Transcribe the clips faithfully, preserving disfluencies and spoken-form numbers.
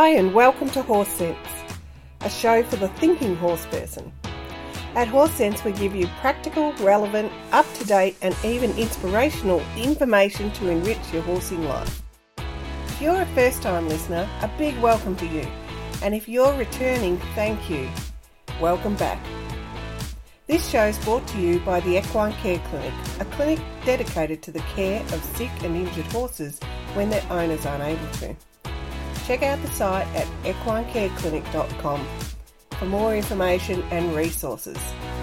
Hi and welcome to Horse Sense, a show for the thinking horse person. At Horse Sense we give you practical, relevant, up-to-date and even inspirational information to enrich your horsing life. If you're a first-time listener, a big welcome to you. And if you're returning, thank you. Welcome back. This show is brought to you by the Equine Care Clinic, a clinic dedicated to the care of sick and injured horses when their owners aren't able to. Check out the site at equine care clinic dot com for more information and resources.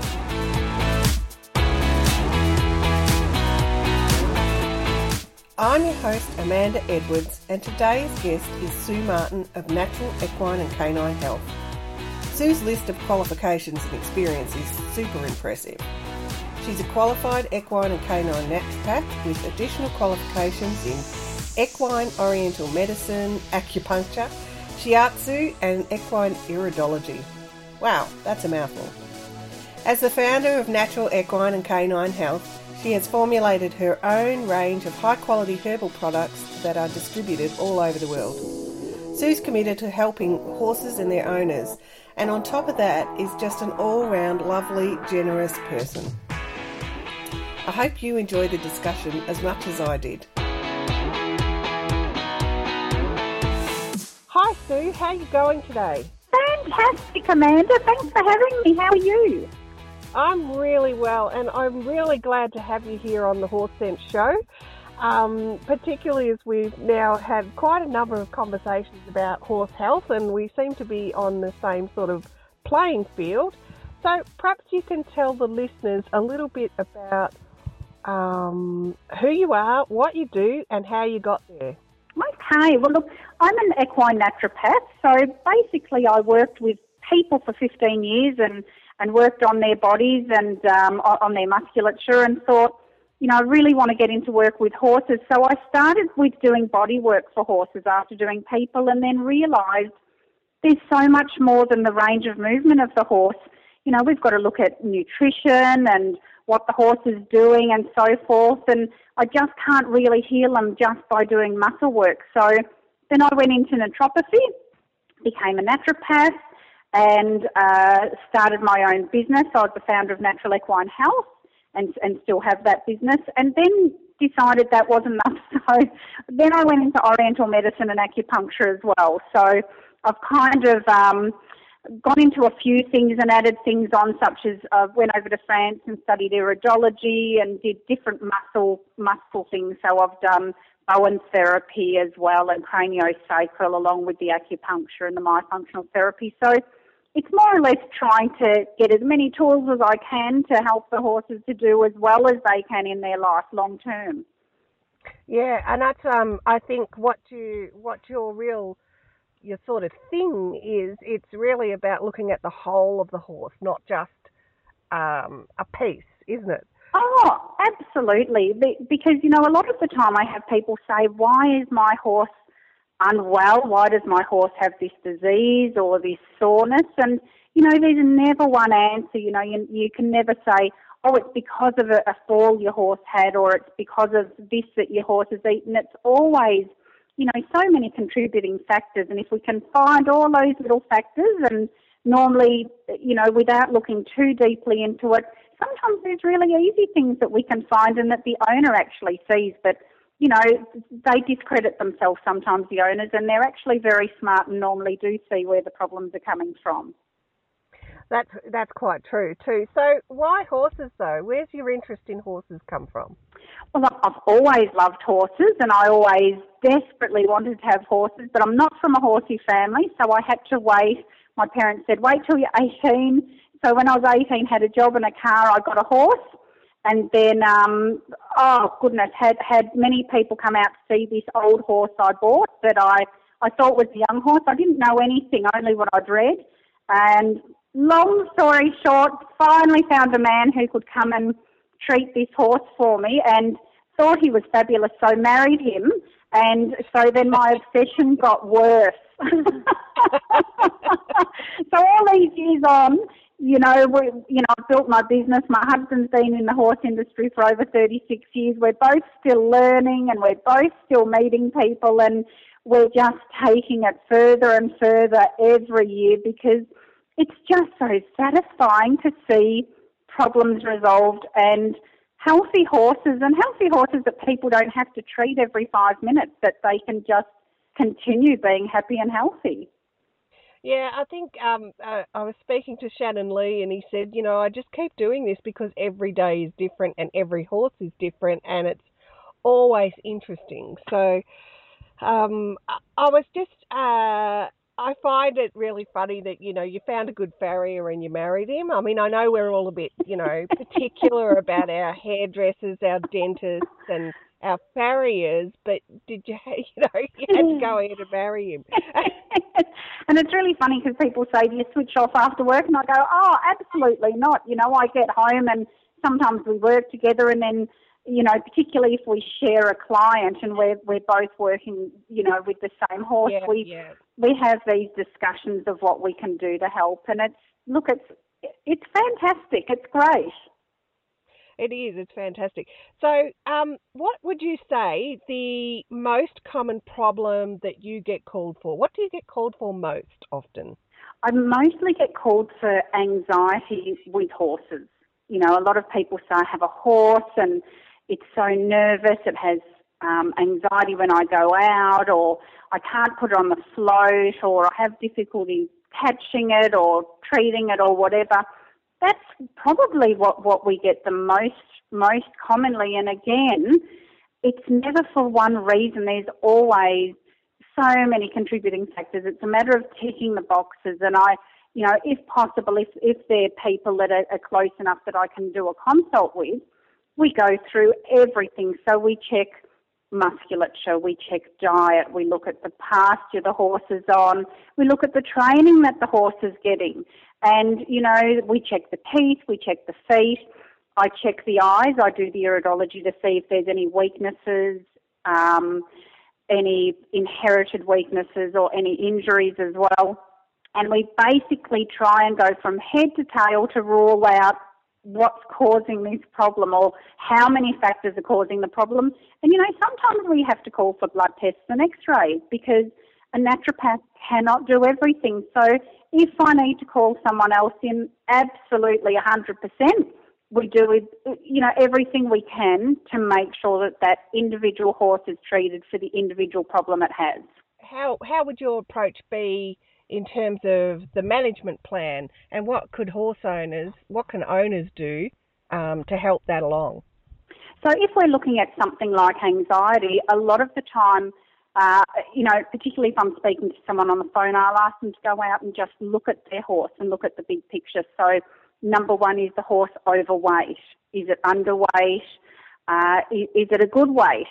I'm your host Amanda Edwards, and today's guest is Sue Martin of Natural Equine and Canine Health. Sue's list of qualifications and experience is super impressive. She's a qualified equine and canine naturopath with additional qualifications in equine oriental medicine, acupuncture, shiatsu and equine iridology. Wow, that's a mouthful. As the founder of Natural Equine and Canine Health, she has formulated her own range of high-quality herbal products that are distributed all over the world. Sue's committed to helping horses and their owners, and on top of that is just an all-round lovely, generous person. I hope you enjoyed the discussion as much as I did. Hi Sue, how are you going today? Fantastic, Amanda. Thanks for having me. How are you? I'm really well, and I'm really glad to have you here on the Horse Sense show, um, particularly as we've now had quite a number of conversations about horse health, and we seem to be on the same sort of playing field. So perhaps you can tell the listeners a little bit about um, who you are, what you do, and how you got there. Okay, well look, I'm an equine naturopath, so basically I worked with people for fifteen years and, and worked on their bodies and um, on their musculature and thought, you know, I really want to get into work with horses. So I started with doing body work for horses after doing people, and then realised there's so much more than the range of movement of the horse. You know, we've got to look at nutrition and what the horse is doing and so forth, and I just can't really heal them just by doing muscle work. So then I went into naturopathy, became a naturopath, and uh, started my own business. I was the founder of Natural Equine Health and, and still have that business, and then decided that wasn't enough. So then I went into oriental medicine and acupuncture as well. So I've kind of um, gone into a few things and added things on, such as I uh, went over to France and studied iridology and did different muscle muscle things. So I've done Bowen therapy as well and craniosacral, along with the acupuncture and the myofunctional therapy. So it's more or less trying to get as many tools as I can to help the horses to do as well as they can in their life long term. Yeah, and that's um I think what you what your real your sort of thing is, it's really about looking at the whole of the horse, not just um, a piece, isn't it? Oh, absolutely. Because, you know, a lot of the time I have people say, why is my horse unwell? Why does my horse have this disease or this soreness? And, you know, there's never one answer. You know, you, you can never say, oh, it's because of a, a fall your horse had, or it's because of this that your horse has eaten. It's always, you know, so many contributing factors, and if we can find all those little factors, and normally, you know, without looking too deeply into it, sometimes there's really easy things that we can find and that the owner actually sees, but, you know, they discredit themselves sometimes, the owners, and they're actually very smart and normally do see where the problems are coming from. That's, that's quite true too. So why horses though? Where's your interest in horses come from? Well, I've always loved horses, and I always desperately wanted to have horses, but I'm not from a horsey family, so I had to wait. My parents said, wait till you're eighteen. So when I was eighteen, had a job and a car, I got a horse, and then, um, oh goodness, had, had many people come out to see this old horse I bought that I, I thought was a young horse. I didn't know anything, only what I'd read, and long story short, finally found a man who could come and treat this horse for me, and thought he was fabulous, so married him, and so then my obsession got worse. So all these years on, you know, we, you know, I've built my business. My husband's been in the horse industry for over thirty-six years. We're both still learning, and we're both still meeting people, and we're just taking it further and further every year because it's just so satisfying to see problems resolved and healthy horses, and healthy horses that people don't have to treat every five minutes, that they can just continue being happy and healthy. Yeah, I think um, uh, I was speaking to Shannon Lee and he said, you know, I just keep doing this because every day is different and every horse is different and it's always interesting. So um, I, I was just, uh, I find it really funny that, you know, you found a good farrier and you married him. I mean, I know we're all a bit, you know, particular about our hairdressers, our dentists and our farriers, but did you, you know, you had to go ahead and marry him. And it's really funny because people say, do you switch off after work? And I go, oh, absolutely not. You know, I get home and sometimes we work together, and then, you know, particularly if we share a client and we're, we're both working, you know, with the same horse, yeah, we yeah. we have these discussions of what we can do to help. And it's, look, it's, it's fantastic. It's great. It is. It's fantastic. So um, what would you say the most common problem that you get called for? What do you get called for most often? I mostly get called for anxiety with horses. You know, a lot of people say I have a horse and it's so nervous, it has um, anxiety when I go out, or I can't put it on the float, or I have difficulty catching it or treating it or whatever. That's probably what, what we get the most most commonly. And again, it's never for one reason. There's always so many contributing factors. It's a matter of ticking the boxes. And I, you know, if possible, if, if there are people that are, are close enough that I can do a consult with, we go through everything. So we check musculature, we check diet, we look at the pasture the horse is on, we look at the training that the horse is getting. And, you know, we check the teeth, we check the feet, I check the eyes, I do the iridology to see if there's any weaknesses, um, any inherited weaknesses or any injuries as well. And we basically try and go from head to tail to rule out what's causing this problem or how many factors are causing the problem. And, you know, sometimes we have to call for blood tests and x-rays because a naturopath cannot do everything. So if I need to call someone else in, absolutely one hundred percent, we do, you know, everything we can to make sure that that individual horse is treated for the individual problem it has. How how would your approach be in terms of the management plan, and what could horse owners, what can owners do um, to help that along? So if we're looking at something like anxiety, a lot of the time, uh, you know, particularly if I'm speaking to someone on the phone, I'll ask them to go out and just look at their horse and look at the big picture. So number one, is the horse overweight? Is it underweight? Uh, is, is it a good weight?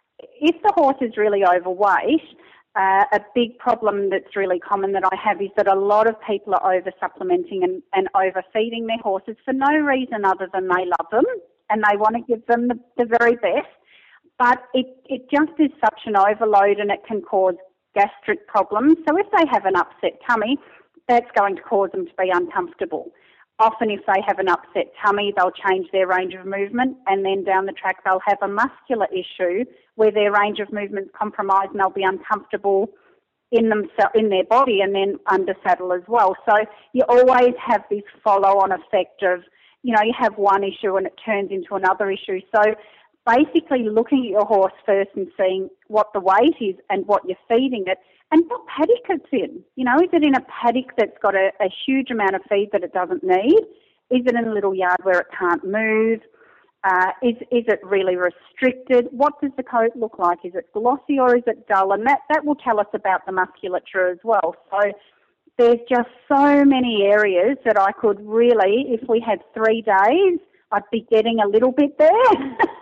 If the horse is really overweight, Uh, a big problem that's really common that I have is that a lot of people are over-supplementing and, and overfeeding their horses for no reason other than they love them and they want to give them the, the very best. But it, it just is such an overload and it can cause gastric problems. So if they have an upset tummy, that's going to cause them to be uncomfortable. Often if they have an upset tummy, they'll change their range of movement, and then down the track they'll have a muscular issue where their range of movement's compromised and they'll be uncomfortable in themselves, in their body, and then under saddle as well. So you always have this follow-on effect of, you know, you have one issue and it turns into another issue. So basically looking at your horse first and seeing what the weight is and what you're feeding it, and what paddock it's in. You know, is it in a paddock that's got a, a huge amount of feed that it doesn't need? Is it in a little yard where it can't move? Uh, is is it really restricted? What does the coat look like? Is it glossy or is it dull? And that, that will tell us about the musculature as well. So there's just so many areas that I could really, if we had three days, I'd be getting a little bit there.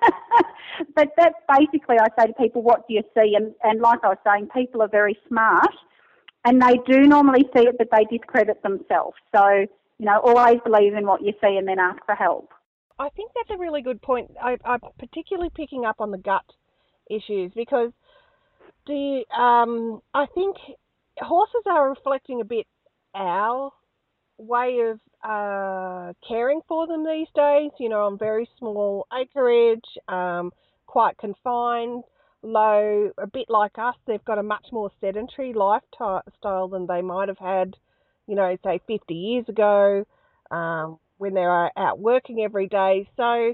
But that's basically, I say to people, what do you see? And, and like I was saying, people are very smart and they do normally see it, but they discredit themselves. So, you know, always believe in what you see and then ask for help. I think that's a really good point. I, I'm particularly picking up on the gut issues because the um, I think horses are reflecting a bit our way of uh, caring for them these days, you know, on very small acreage, um, quite confined. low, a bit like us. They've got a much more sedentary lifestyle than they might have had, you know, say fifty years ago, um, when they were out working every day. So,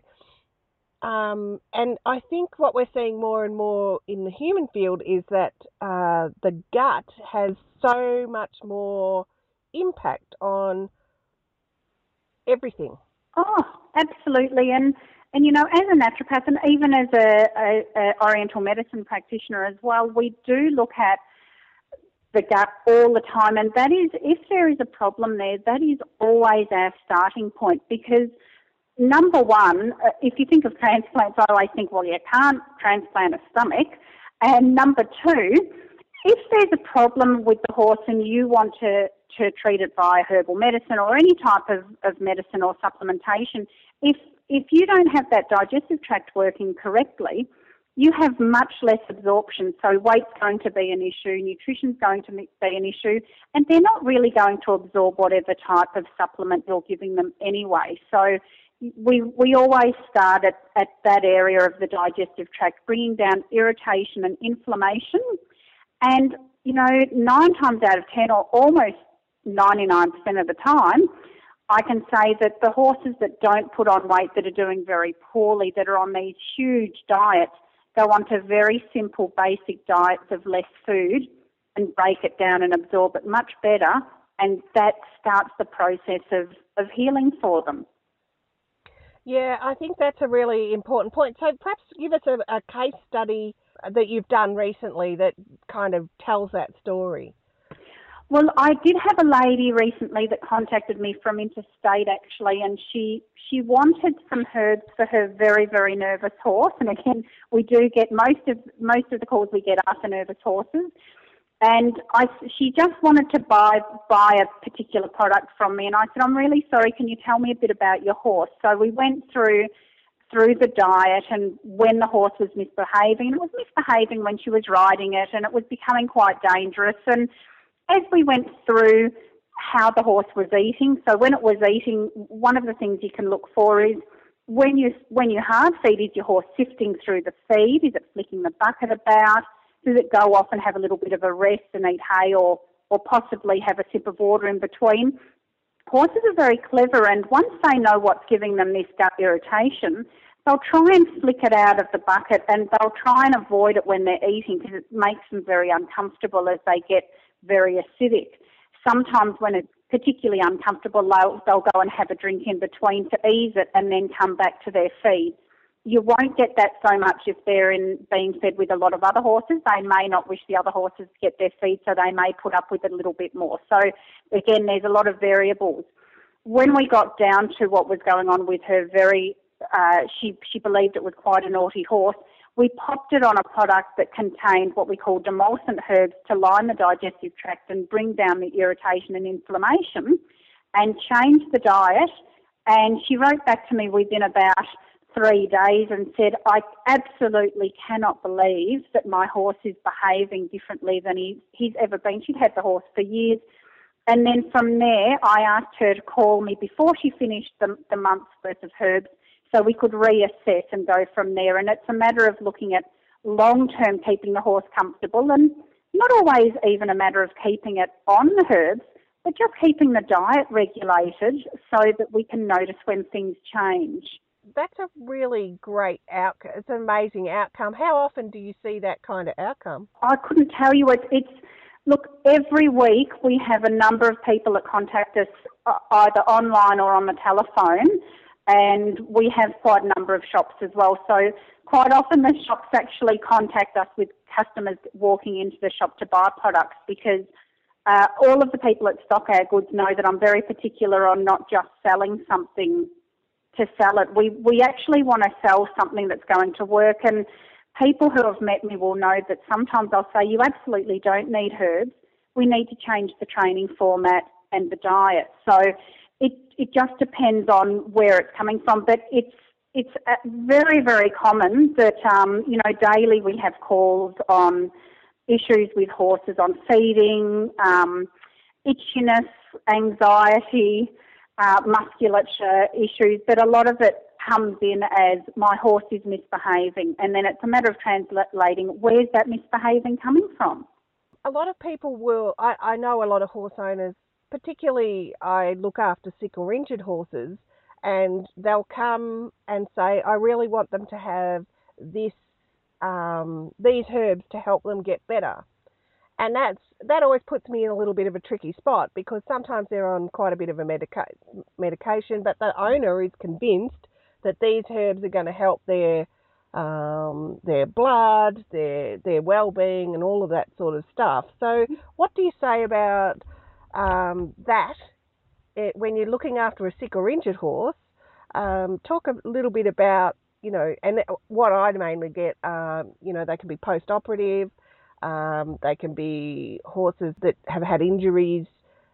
um, and I think what we're seeing more and more in the human field is that uh, the gut has so much more impact on everything. Oh, absolutely. And, and you know, as a naturopath and even as a, a, a Oriental medicine practitioner as well, we do look at the gut all the time. And that is, if there is a problem there, that is always our starting point, because number one, if you think of transplants, I always think, well, you can't transplant a stomach. And number two, if there's a problem with the horse and you want to, to treat it via herbal medicine or any type of, of medicine or supplementation, if if you don't have that digestive tract working correctly, you have much less absorption. So weight's going to be an issue, nutrition's going to be an issue, and they're not really going to absorb whatever type of supplement you're giving them anyway. So we we always start at, at that area of the digestive tract, bringing down irritation and inflammation. And, you know, nine times out of ten, or almost ninety-nine percent of the time, I can say that the horses that don't put on weight, that are doing very poorly, that are on these huge diets, go on to very simple, basic diets of less food and break it down and absorb it much better, and that starts the process of, of healing for them. Yeah, I think that's a really important point. So perhaps give us a, a case study that you've done recently that kind of tells that story. Well, I did have a lady recently that contacted me from interstate, actually, and she she wanted some herbs for her very, very nervous horse. And again, we do get most of most of the calls we get are for nervous horses. And I, she just wanted to buy buy a particular product from me, and I said, I'm really sorry, can you tell me a bit about your horse? So we went through through the diet and when the horse was misbehaving. And it was misbehaving when she was riding it, and it was becoming quite dangerous. And as we went through how the horse was eating, so when it was eating, one of the things you can look for is when you when you hard feed, is your horse sifting through the feed? Is it flicking the bucket about? Does it go off and have a little bit of a rest and eat hay, or, or possibly have a sip of water in between? Horses are very clever, and once they know what's giving them this gut irritation, they'll try and flick it out of the bucket, and they'll try and avoid it when they're eating because it makes them very uncomfortable as they get very acidic. Sometimes when it's particularly uncomfortable, they'll, they'll go and have a drink in between to ease it and then come back to their feed. You won't get that so much if they're in being fed with a lot of other horses. They may not wish the other horses to get their feed, so they may put up with it a little bit more. So, again, there's a lot of variables. When we got down to what was going on with her, very, uh, she, she believed it was quite a naughty horse, we popped it on a product that contained what we call demulcent herbs to line the digestive tract and bring down the irritation and inflammation, and changed the diet. And she wrote back to me within about three days and said, I absolutely cannot believe that my horse is behaving differently than he, he's ever been. She'd had the horse for years. And then from there, I asked her to call me before she finished the, the month's worth of herbs so we could reassess and go from there. And it's a matter of looking at long-term keeping the horse comfortable, and not always even a matter of keeping it on the herbs, but just keeping the diet regulated so that we can notice when things change. That's a really great outcome. It's an amazing outcome. How often do you see that kind of outcome? I couldn't tell you. It's, it's look, every week we have a number of people that contact us uh, either online or on the telephone, and we have quite a number of shops as well. So quite often the shops actually contact us with customers walking into the shop to buy products, because uh, all of the people that stock our goods know that I'm very particular on not just selling something to sell it. We we actually want to sell something that's going to work, and people who have met me will know that sometimes I'll say, you absolutely don't need herbs. We need to change the training format and the diet. So it it just depends on where it's coming from, but it's it's very, very common that, um, you know, daily we have calls on issues with horses on feeding, um, itchiness, anxiety, Uh, musculature issues, but a lot of it comes in as my horse is misbehaving, and then it's a matter of translating where's that misbehaving coming from. A lot of people will, I, I know a lot of horse owners, particularly I look after sick or injured horses, and they'll come and say, I really want them to have this, um, these herbs to help them get better. And that's that always puts me in a little bit of a tricky spot, because sometimes they're on quite a bit of a medica- medication, but the owner is convinced that these herbs are going to help their um, their blood, their their well-being, and all of that sort of stuff. So, what do you say about um, that it, when you're looking after a sick or injured horse? Um, talk a little bit about, you know, and what I mainly get, um, you know, they can be post-operative. Um, they can be horses that have had injuries,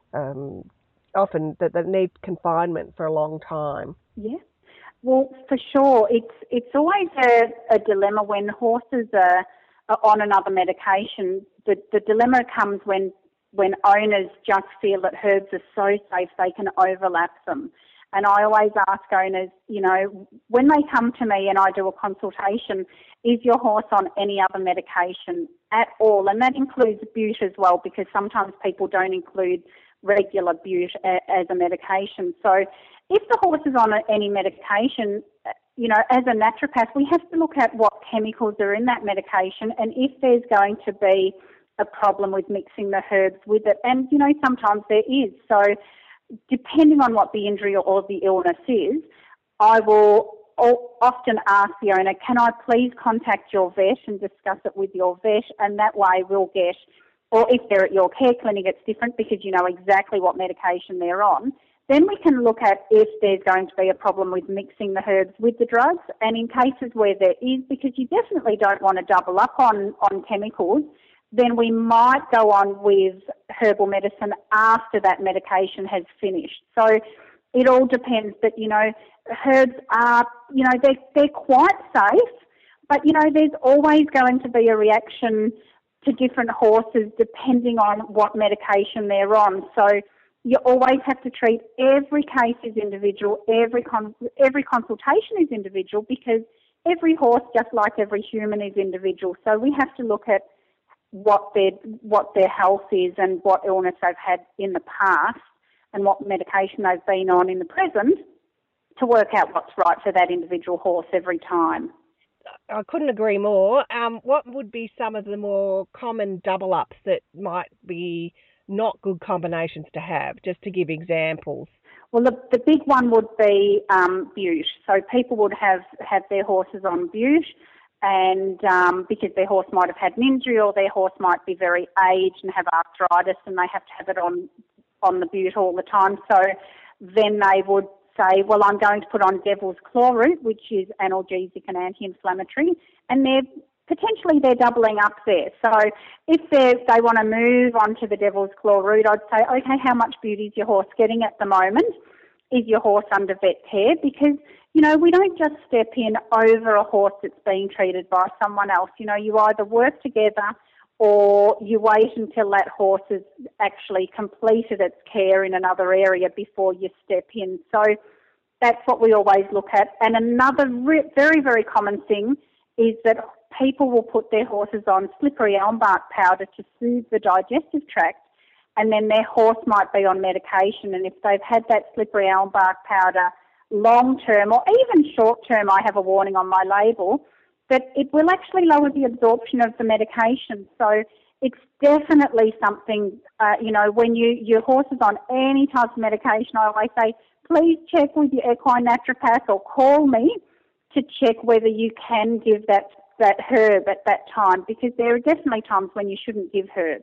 um, often that, that need confinement for a long time. Yeah, well, for sure. It's it's always a, a dilemma when horses are, are on another medication. The, the dilemma comes when when owners just feel that herbs are so safe they can overlap them. And I always ask owners, you know, when they come to me and I do a consultation, is your horse on any other medication at all? And that includes bute as well, because sometimes people don't include regular bute as a medication. So if the horse is on any medication, you know, as a naturopath, we have to look at what chemicals are in that medication and if there's going to be a problem with mixing the herbs with it. And, you know, sometimes there is. So depending on what the injury or the illness is, I will often ask the owner, can I please contact your vet and discuss it with your vet? And that way we'll get, or if they're at your care clinic, it's different because you know exactly what medication they're on. Then we can look at if there's going to be a problem with mixing the herbs with the drugs. And in cases where there is, because you definitely don't want to double up on, on chemicals, then we might go on with herbal medicine after that medication has finished. So it all depends, but, you know, herbs are, you know, they're, they're quite safe, but, you know, there's always going to be a reaction to different horses depending on what medication they're on. So you always have to treat every case as individual, every con- every consultation is individual, because every horse, just like every human, is individual. So we have to look at what their what their health is and what illness they've had in the past and what medication they've been on in the present to work out what's right for that individual horse every time. I couldn't agree more. Um, what would be some of the more common double-ups that might be not good combinations to have, just to give examples? Well, the, the big one would be um, bute. So people would have, have their horses on bute, and um, because their horse might have had an injury or their horse might be very aged and have arthritis and they have to have it on, on the bute all the time. So then they would say, well, I'm going to put on Devil's Claw Root, which is analgesic and anti-inflammatory, and they're potentially they're doubling up there. So if they want to move on to the Devil's Claw Root, I'd say, okay, how much bute is your horse getting at the moment? Is your horse under vet care? Because, you know, we don't just step in over a horse that's being treated by someone else. You know, you either work together or you wait until that horse has actually completed its care in another area before you step in. So that's what we always look at. And another re- very, very common thing is that people will put their horses on slippery elm bark powder to soothe the digestive tract, and then their horse might be on medication. And if they've had that slippery elm bark powder long-term or even short-term, I have a warning on my label that it will actually lower the absorption of the medication. So it's definitely something, uh, you know, when you your horse is on any type of medication, I always say, please check with your equine naturopath or call me to check whether you can give that, that herb at that time, because there are definitely times when you shouldn't give herbs.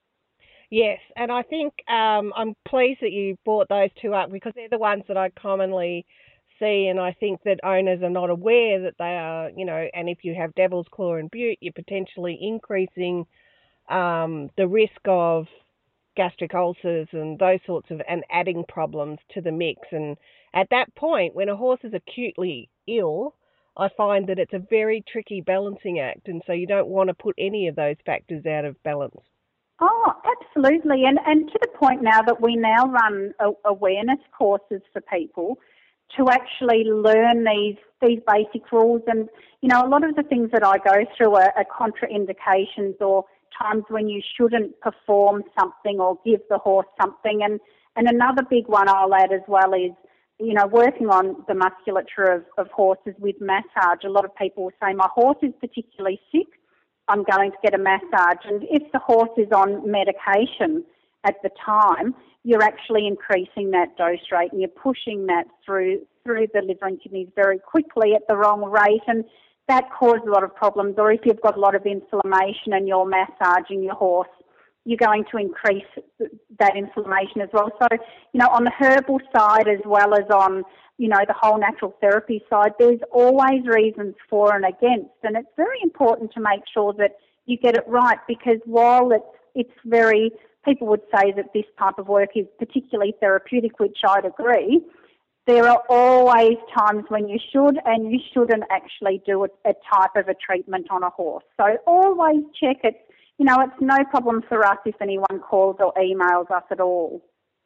Yes, and I think um, I'm pleased that you brought those two up, because they're the ones that I commonly see, and I think that owners are not aware that they are, you know, and if you have Devil's Claw and bute, you're potentially increasing um, the risk of gastric ulcers and those sorts of, and adding problems to the mix. And at that point, when a horse is acutely ill, I find that it's a very tricky balancing act, and so you don't want to put any of those factors out of balance. Oh, absolutely. And and to the point now that we now run a, awareness courses for people to actually learn these these basic rules. And, you know, a lot of the things that I go through are, are contraindications or times when you shouldn't perform something or give the horse something. And, and another big one I'll add as well is, you know, working on the musculature of, of horses with massage. A lot of people will say, my horse is particularly sick, I'm going to get a massage. And if the horse is on medication at the time, you're actually increasing that dose rate and you're pushing that through through the liver and kidneys very quickly at the wrong rate, and that causes a lot of problems. Or if you've got a lot of inflammation and you're massaging your horse, you're going to increase that inflammation as well. So, you know, on the herbal side as well as on, you know, the whole natural therapy side, there's always reasons for and against, and it's very important to make sure that you get it right, because while it's it's very, people would say that this type of work is particularly therapeutic, which I'd agree, there are always times when you should and you shouldn't actually do a, a type of a treatment on a horse. So always check it. You know, it's no problem for us if anyone calls or emails us at all.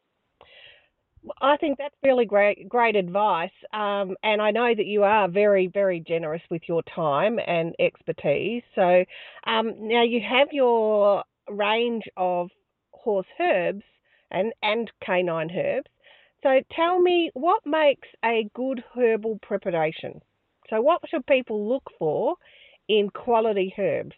I think that's really great, great advice. Um, and I know that you are very, very generous with your time and expertise. So um, now you have your range of horse herbs and, and canine herbs. So tell me, what makes a good herbal preparation? So what should people look for in quality herbs?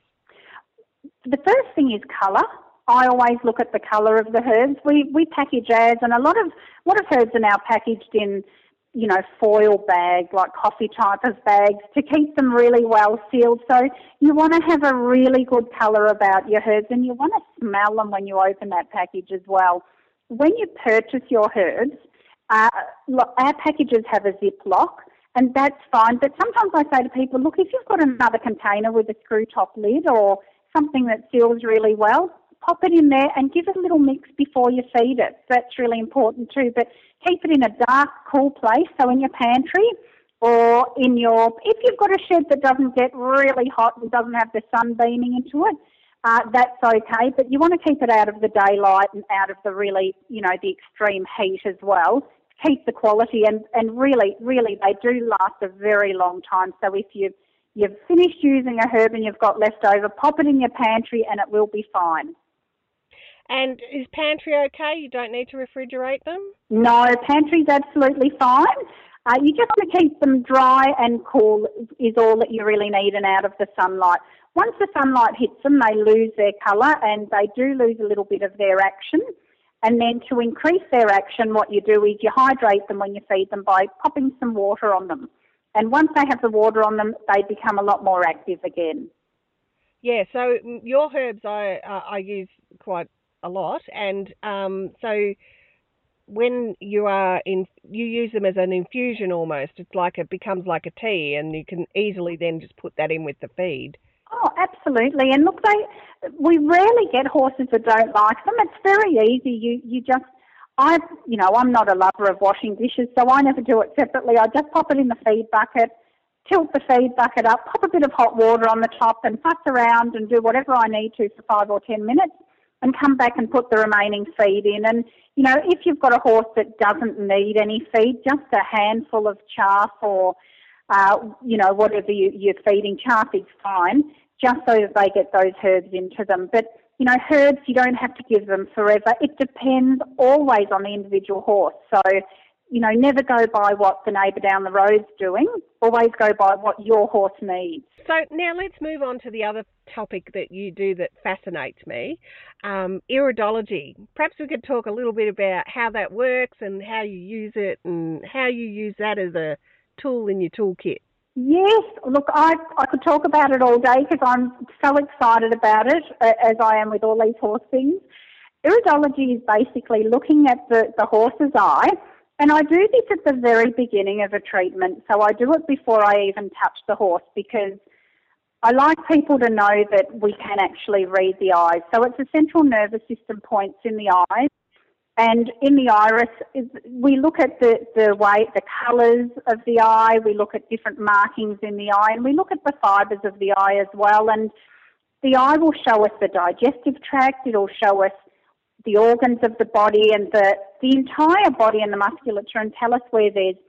The first thing is colour. I always look at the colour of the herbs. We we package as, and a lot of a lot of herbs are now packaged in, you know, foil bags, like coffee type of bags, to keep them really well sealed. So you want to have a really good colour about your herbs, and you want to smell them when you open that package as well. When you purchase your herbs, uh, look, our packages have a zip lock, and that's fine. But sometimes I say to people, look, if you've got another container with a screw top lid or something that seals really well, pop it in there and give it a little mix before you feed it. That's really important too. But keep it in a dark, cool place, so in your pantry or in your, if you've got a shed that doesn't get really hot and doesn't have the sun beaming into it, uh, that's okay. But you want to keep it out of the daylight and out of the really, you know, the extreme heat as well. Keep the quality, and, and really, really, they do last a very long time. So if you You've finished using a herb and you've got left over, pop it in your pantry and it will be fine. And is pantry okay? You don't need to refrigerate them? No, pantry's absolutely fine. Uh, you just want to keep them dry and cool is all that you really need, and out of the sunlight. Once the sunlight hits them, they lose their colour and they do lose a little bit of their action. And then to increase their action, what you do is you hydrate them when you feed them by popping some water on them. And once they have the water on them, they become a lot more active again. Yeah, so your herbs I uh, I use quite a lot, and um, so when you are in, you use them as an infusion almost. It's like it becomes like a tea, and you can easily then just put that in with the feed. Oh, absolutely. And look, they we rarely get horses that don't like them. It's very easy. You you just. I, you know, I'm not a lover of washing dishes, so I never do it separately. I just pop it in the feed bucket, tilt the feed bucket up, pop a bit of hot water on the top and fuss around and do whatever I need to for five or ten minutes and come back and put the remaining feed in. And, you know, if you've got a horse that doesn't need any feed, just a handful of chaff or, uh, you know, whatever you, you're feeding, chaff is fine, just so that they get those herbs into them. But you know, herbs, you don't have to give them forever. It depends always on the individual horse. So, you know, never go by what the neighbour down the road's doing. Always go by what your horse needs. So now let's move on to the other topic that you do that fascinates me, um, iridology. Perhaps we could talk a little bit about how that works and how you use it and how you use that as a tool in your toolkit. Yes, look, I I could talk about it all day because I'm so excited about it, as I am with all these horse things. Iridology is basically looking at the, the horse's eye, and I do this at the very beginning of a treatment, so I do it before I even touch the horse, because I like people to know that we can actually read the eyes. So it's the central nervous system points in the eyes. And in the iris, we look at the, the way, the colours of the eye, we look at different markings in the eye, and we look at the fibres of the eye as well. And the eye will show us the digestive tract, it'll show us the organs of the body and the, the entire body and the musculature, and tell us where there's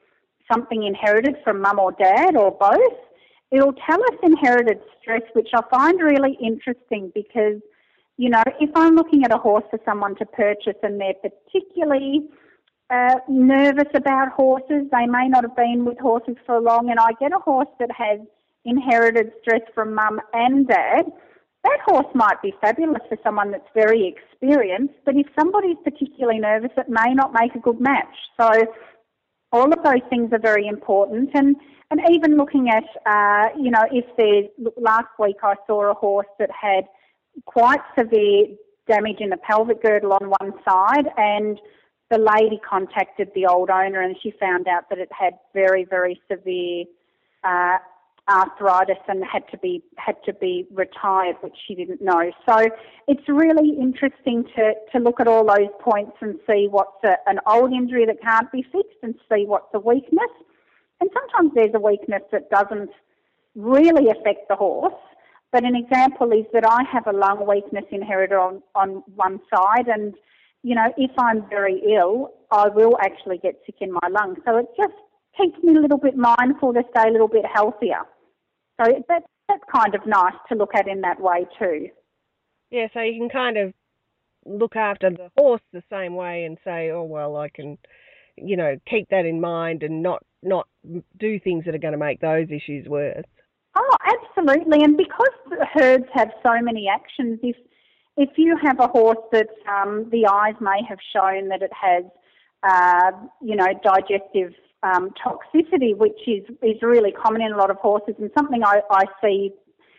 something inherited from mum or dad or both. It'll tell us inherited stress, which I find really interesting because, you know, if I'm looking at a horse for someone to purchase and they're particularly uh, nervous about horses, they may not have been with horses for long, and I get a horse that has inherited stress from mum and dad, that horse might be fabulous for someone that's very experienced, but if somebody's particularly nervous, it may not make a good match. So all of those things are very important. And, and even looking at, uh, you know, if there's, last week I saw a horse that had quite severe damage in the pelvic girdle on one side, and the lady contacted the old owner and she found out that it had very, very severe uh, arthritis and had to be had to be retired, which she didn't know. So it's really interesting to, to look at all those points and see what's a, an old injury that can't be fixed and see what's a weakness. And sometimes there's a weakness that doesn't really affect the horse. But an example is that I have a lung weakness inherited on, on one side, and, you know, if I'm very ill, I will actually get sick in my lungs. So it just keeps me a little bit mindful to stay a little bit healthier. So that, that's kind of nice to look at in that way too. Yeah, so you can kind of look after the horse the same way and say, oh, well, I can, you know, keep that in mind and not, not do things that are going to make those issues worse. Oh, absolutely. And because the herds have so many actions, if if you have a horse that um, the eyes may have shown that it has, uh, you know, digestive um, toxicity, which is, is really common in a lot of horses, and something I, I see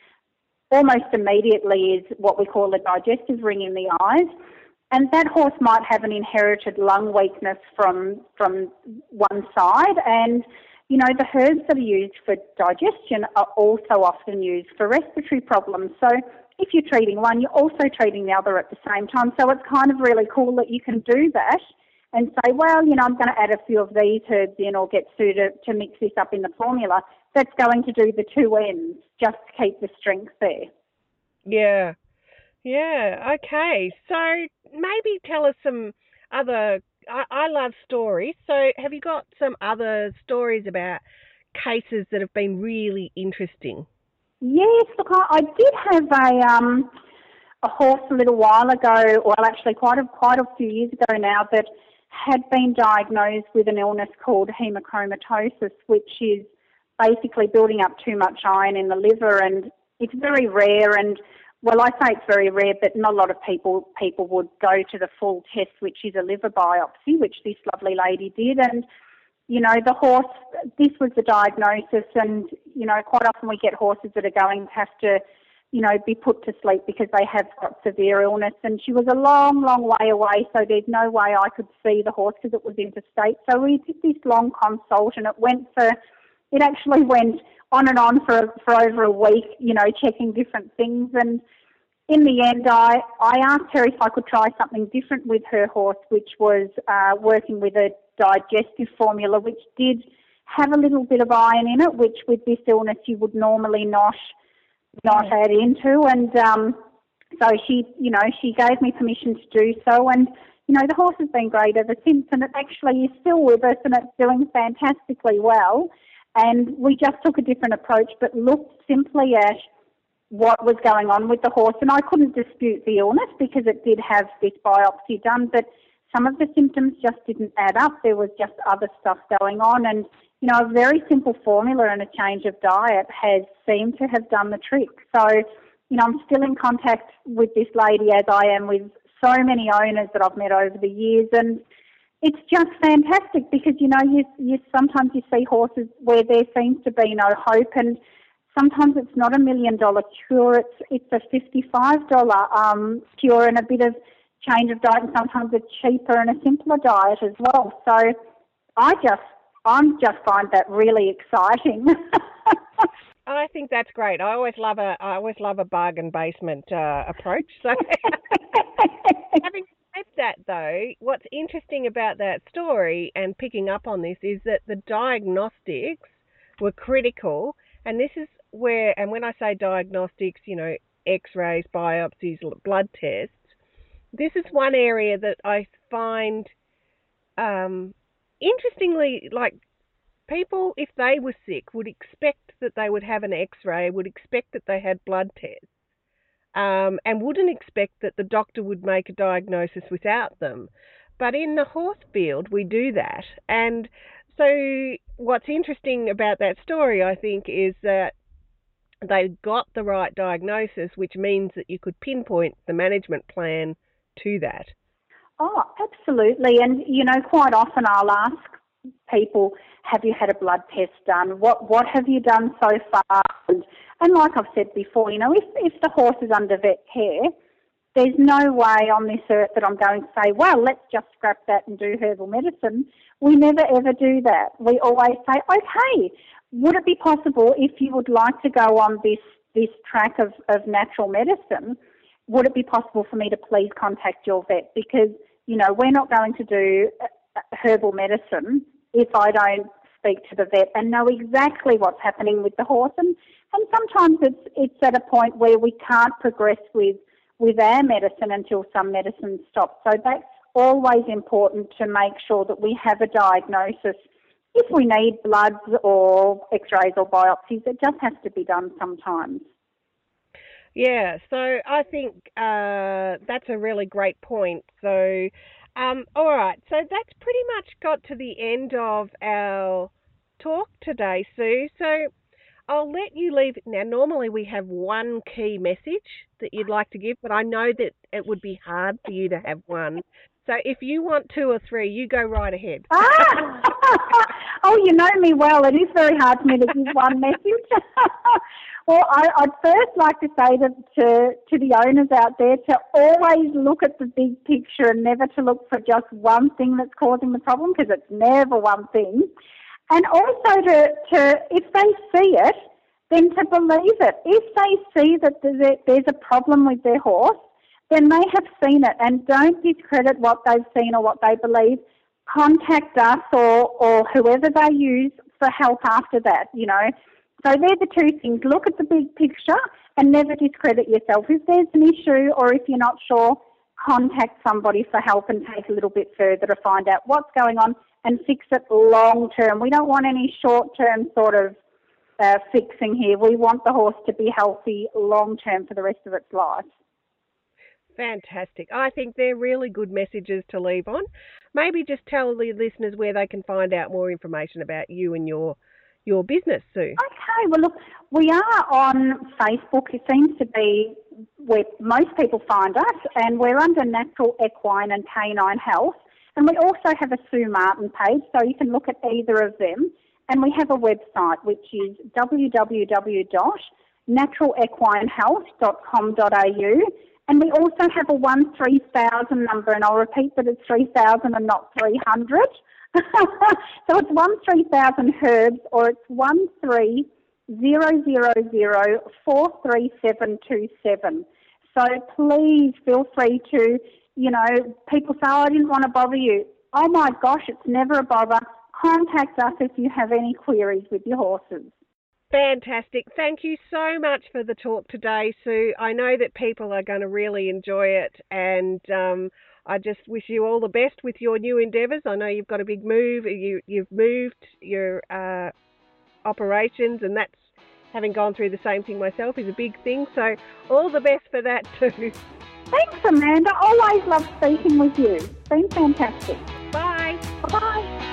almost immediately is what we call a digestive ring in the eyes. And that horse might have an inherited lung weakness from from one side, and you know, the herbs that are used for digestion are also often used for respiratory problems. So if you're treating one, you're also treating the other at the same time. So it's kind of really cool that you can do that and say, well, you know, I'm going to add a few of these herbs in or get Sue to, to mix this up in the formula. That's going to do the two ends just to keep the strength there. Yeah. Yeah, okay. So maybe tell us some other... I, I love stories, so have you got some other stories about cases that have been really interesting? Yes, look, I, I did have a um, a horse a little while ago, well, actually quite a, quite a few years ago now, that had been diagnosed with an illness called hemochromatosis, which is basically building up too much iron in the liver, and it's very rare. And well, I say it's very rare, but not a lot of people people would go to the full test, which is a liver biopsy, which this lovely lady did. And, you know, the horse, this was the diagnosis, and, you know, quite often we get horses that are going to have to, you know, be put to sleep because they have got severe illness. And she was a long, long way away, so there's no way I could see the horse because it was interstate. So we did this long consult, and it went for, it actually went on and on for for over a week, you know, checking different things. And in the end, I, I asked her if I could try something different with her horse, which was uh, working with a digestive formula, which did have a little bit of iron in it, which with this illness you would normally not not add into. And um, so she, you know, she gave me permission to do so. And, you know, the horse has been great ever since, and it actually is still with us, and it's doing fantastically well. And we just took a different approach, but looked simply at what was going on with the horse. And I couldn't dispute the illness because it did have this biopsy done, but some of the symptoms just didn't add up. There was just other stuff going on. And, you know, a very simple formula and a change of diet has seemed to have done the trick. So, you know, I'm still in contact with this lady, as I am with so many owners that I've met over the years. And it's just fantastic because, you know, you, you sometimes you see horses where there seems to be no hope, and sometimes it's not a million dollar cure, it's it's a fifty-five dollars um, cure and a bit of change of diet, and sometimes it's cheaper and a simpler diet as well. So I just, I just find that really exciting. I think that's great. I always love a, I always love a bargain basement uh, approach. So having said that, though, what's interesting about that story and picking up on this is that the diagnostics were critical, and this is where, and when I say diagnostics, you know, x-rays, biopsies, blood tests, this is one area that I find, um, interestingly, like, people, if they were sick, would expect that they would have an x-ray, would expect that they had blood tests, um, and wouldn't expect that the doctor would make a diagnosis without them. But in the horse field, we do that. And so what's interesting about that story, I think, is that they got the right diagnosis, which means that you could pinpoint the management plan to that. Oh, absolutely. And, you know, quite often I'll ask people, have you had a blood test done? What what have you done so far? And, and like I've said before, you know, if, if the horse is under vet care, there's no way on this earth that I'm going to say, well, let's just scrap that and do herbal medicine. We never, ever do that. We always say, okay, would it be possible, if you would like to go on this, this track of, of natural medicine, would it be possible for me to please contact your vet? Because, you know, we're not going to do herbal medicine if I don't speak to the vet and know exactly what's happening with the horse. And, and sometimes it's it's at a point where we can't progress with, with our medicine until some medicine stops. So that's always important, to make sure that we have a diagnosis. If we need bloods or x-rays or biopsies, it just has to be done sometimes. Yeah, so I think uh, that's a really great point. So, um, all right, so that's pretty much got to the end of our talk today, Sue. So I'll let you leave it. Now, normally we have one key message that you'd like to give, but I know that it would be hard for you to have one. So if you want two or three, you go right ahead. Ah! Oh, you know me well. It is very hard for me to give one message. Well, I, I'd first like to say to, to, to the owners out there to always look at the big picture and never to look for just one thing that's causing the problem, because it's never one thing. And also to, to, if they see it, then to believe it. If they see that there's a, there's a problem with their horse, then they have seen it, and don't discredit what they've seen or what they believe. Contact us or, or whoever they use for help after that, you know. So they're the two things. Look at the big picture and never discredit yourself. If there's an issue or if you're not sure, contact somebody for help and take a little bit further to find out what's going on and fix it long term. We don't want any short-term sort of uh, fixing here. We want the horse to be healthy long term for the rest of its life. Fantastic. I think they're really good messages to leave on. Maybe just tell the listeners where they can find out more information about you and your your business, Sue. Okay, well, look, we are on Facebook. It seems to be where most people find us, and we're under Natural Equine and Canine Health. And we also have a Sue Martin page, so you can look at either of them. And we have a website, which is w w w dot natural equine health dot com dot a u. And we also have a one three thousand number, and I'll repeat that it's three thousand and not three hundred. So it's one three thousand herbs, or it's one three zero zero zero four three seven two seven. So please feel free to, you know, people say, oh, I didn't want to bother you. Oh my gosh, it's never a bother. Contact us if you have any queries with your horses. Fantastic. Thank you so much for the talk today, Sue. I know that people are going to really enjoy it, and um, I just wish you all the best with your new endeavours. I know you've got a big move. You, you've moved your uh, operations, and that's, having gone through the same thing myself, is a big thing. So all the best for that too. Thanks, Amanda. Always love speaking with you. It's been fantastic. Bye. Bye.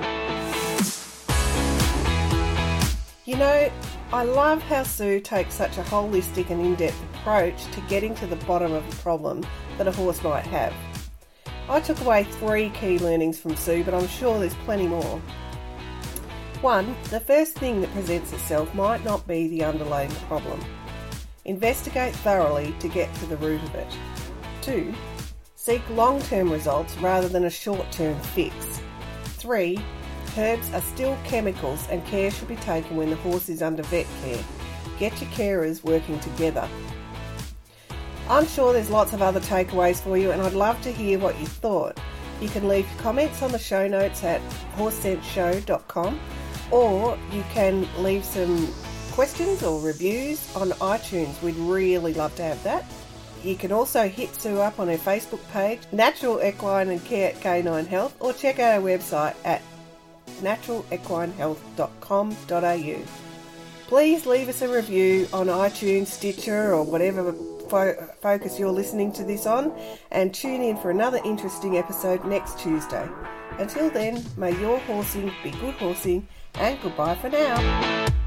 You know, I love how Sue takes such a holistic and in-depth approach to getting to the bottom of a problem that a horse might have. I took away three key learnings from Sue, but I'm sure there's plenty more. One, the first thing that presents itself might not be the underlying problem. Investigate thoroughly to get to the root of it. Two, seek long-term results rather than a short-term fix. Three, herbs are still chemicals and care should be taken when the horse is under vet care. Get your carers working together. I'm sure there's lots of other takeaways for you, and I'd love to hear what you thought. You can leave comments on the show notes at horse sense show dot com, or you can leave some questions or reviews on iTunes. We'd really love to have that. You can also hit Sue up on her Facebook page, Natural Equine and Canine Health, or check out our website at natural equine health dot com dot a u. Please leave us a review on iTunes, Stitcher or whatever fo- focus you're listening to this on, and tune in for another interesting episode next Tuesday. Until then, may your horsing be good horsing, and goodbye for now.